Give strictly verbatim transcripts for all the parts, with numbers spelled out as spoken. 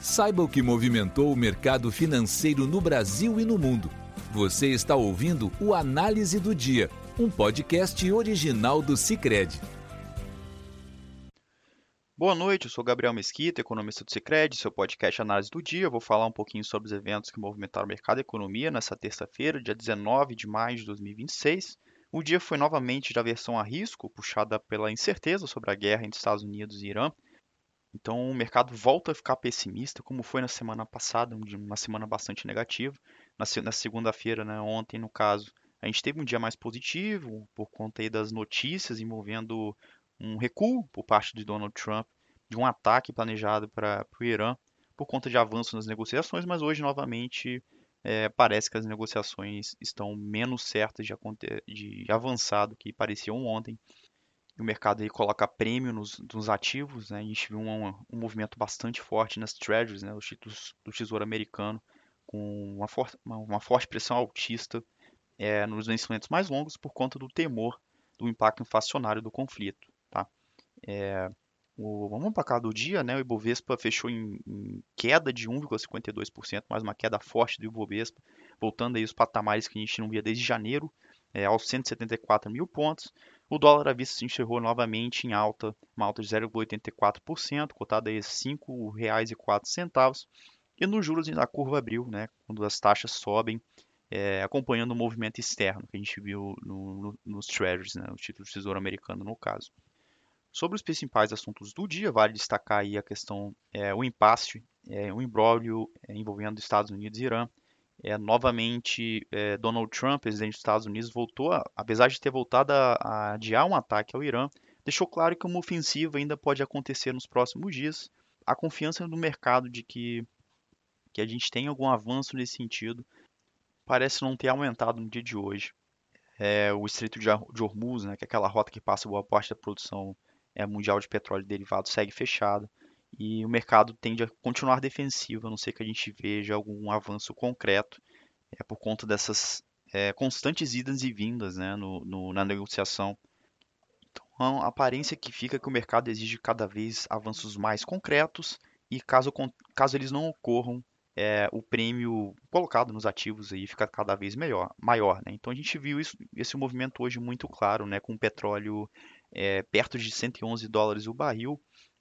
Saiba o que movimentou o mercado financeiro no Brasil e no mundo. Você está ouvindo o Análise do Dia, um podcast original do Sicredi. Boa noite, eu sou Gabriel Mesquita, economista do Sicredi, seu podcast Análise do Dia. Eu vou falar um pouquinho sobre os eventos que movimentaram o mercado e a economia nessa terça-feira, dia dezenove de maio de dois mil e vinte e seis. O dia foi novamente de aversão a risco, puxada pela incerteza sobre a guerra entre Estados Unidos e Irã. Então o mercado volta a ficar pessimista, como foi na semana passada, uma semana bastante negativa. Na, se- na segunda-feira, né, ontem no caso, a gente teve um dia mais positivo por conta aí das notícias envolvendo um recuo por parte de Donald Trump de um ataque planejado para o Irã por conta de avanço nas negociações, mas hoje novamente eh, parece que as negociações estão menos certas de, aconte- de avançar do que pareciam ontem. E o mercado aí coloca prêmio nos, nos ativos, né? A gente viu um, um movimento bastante forte nas treasuries, né? Os títulos do Tesouro Americano, com uma, for uma, uma forte pressão altista é, nos vencimentos mais longos por conta do temor do impacto inflacionário do conflito, tá? O, vamos para cá do dia, né? O Ibovespa fechou em, em queda de um vírgula cinquenta e dois por cento, mais uma queda forte do Ibovespa, voltando aí os patamares que a gente não via desde janeiro, é, aos cento e setenta e quatro mil pontos. O dólar à vista se encerrou novamente em alta, uma alta de zero vírgula oitenta e quatro por cento, cotada a cinco reais e quatro centavos. E nos juros a curva abriu, né? Quando as taxas sobem, é, acompanhando o movimento externo que a gente viu no, no, nos treasuries, né? Os títulos do Tesouro Americano no caso. Sobre os principais assuntos do dia, vale destacar aí a questão, é, o impasse, é, o imbróglio é, envolvendo Estados Unidos e Irã. É, novamente, é, Donald Trump, presidente dos Estados Unidos, voltou, a, apesar de ter voltado a, a adiar um ataque ao Irã, deixou claro que uma ofensiva ainda pode acontecer nos próximos dias. A confiança no mercado de que, que a gente tem algum avanço nesse sentido parece não ter aumentado no dia de hoje. É, o Estreito de Ar- de Hormuz, né, que é aquela rota que passa boa parte da produção é, mundial de petróleo e derivados, segue fechado. E o mercado tende a continuar defensivo, a não ser que a gente veja algum avanço concreto, é, por conta dessas é, constantes idas e vindas, né, no, no- na negociação. Então, a aparência que fica é que o mercado exige cada vez avanços mais concretos e caso, con- caso eles não ocorram, é, o prêmio colocado nos ativos aí fica cada vez melhor, maior, né? Então a gente viu isso, esse movimento hoje muito claro, né? Com o petróleo é, perto de cento e onze dólares o barril,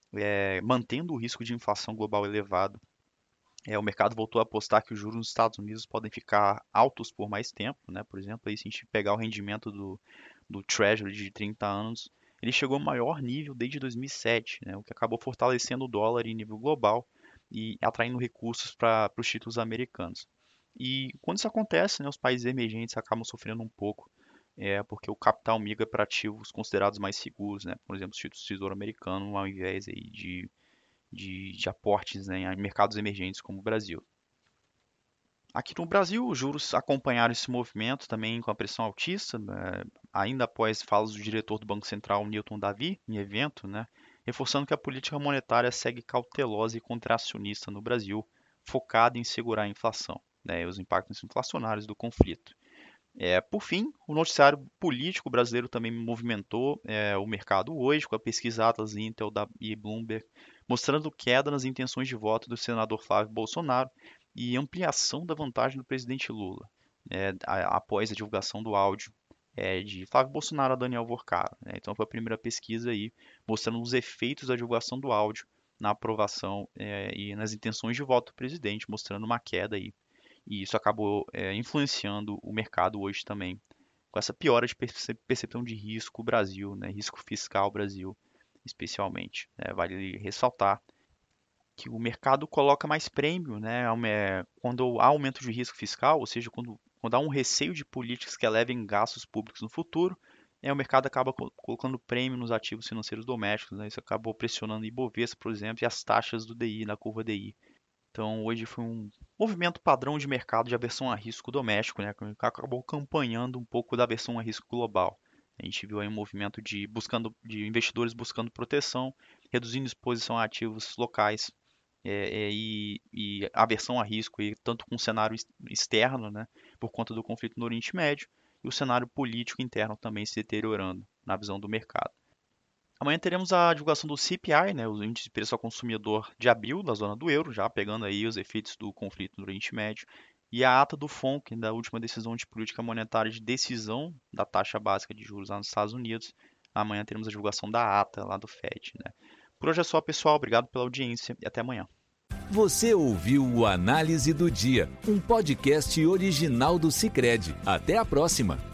é, mantendo o risco de inflação global elevado. É, o mercado voltou a apostar que os juros nos Estados Unidos podem ficar altos por mais tempo, né? Por exemplo, aí, se a gente pegar o rendimento do, do Treasury de trinta anos, ele chegou ao maior nível desde dois mil e sete, né? O que acabou fortalecendo o dólar em nível global e atraindo recursos para os títulos americanos. E quando isso acontece, né, os países emergentes acabam sofrendo um pouco, é, porque o capital migra para ativos considerados mais seguros, né? Por exemplo, os títulos do Tesouro Americano, ao invés aí de de, de aportes, né, em mercados emergentes como o Brasil. Aqui no Brasil, os juros acompanharam esse movimento também com a pressão altista, né, ainda após falas do diretor do Banco Central, Newton Davi, em evento, né, reforçando que a política monetária segue cautelosa e contracionista no Brasil, focada em segurar a inflação, né, e os impactos inflacionários do conflito. É, por fim, o noticiário político brasileiro também movimentou é, o mercado hoje, com a pesquisa Atlas Intel da, e Bloomberg, mostrando queda nas intenções de voto do senador Flávio Bolsonaro e ampliação da vantagem do presidente Lula, né, a- após a divulgação do áudio é, de Flávio Bolsonaro a Daniel Vorcaro, né. Então foi a primeira pesquisa aí mostrando os efeitos da divulgação do áudio na aprovação é, e nas intenções de voto do presidente, mostrando uma queda aí, e isso acabou é, influenciando o mercado hoje também, com essa piora de perce- percepção de risco Brasil, né, risco fiscal Brasil, especialmente, né. Vale ressaltar que o mercado coloca mais prêmio, né, aume- quando há aumento de risco fiscal, ou seja, quando, quando há um receio de políticas que elevem gastos públicos no futuro, é, o mercado acaba co- colocando prêmio nos ativos financeiros domésticos, né. Isso acabou pressionando o Ibovespa, por exemplo, e as taxas do D I, na curva D I. Então, hoje foi um movimento padrão de mercado de aversão a risco doméstico, né, que acabou acompanhando um pouco da aversão a risco global. A gente viu aí um movimento de, buscando, de investidores buscando proteção, reduzindo exposição a ativos locais é, é, e, e aversão a risco, e tanto com o cenário ex- externo, né, por conta do conflito no Oriente Médio, e o cenário político interno também se deteriorando na visão do mercado. Amanhã teremos a divulgação do C P I, né, o índice de preço ao consumidor de abril da zona do euro, já pegando aí os efeitos do conflito no Oriente Médio, e a ata do F O N C, da última decisão de política monetária de decisão da taxa básica de juros lá nos Estados Unidos. Amanhã teremos a divulgação da ata lá do F E D, né? Por hoje é só, pessoal. Obrigado pela audiência e até amanhã. Você ouviu o Análise do Dia, um podcast original do Sicredi. Até a próxima!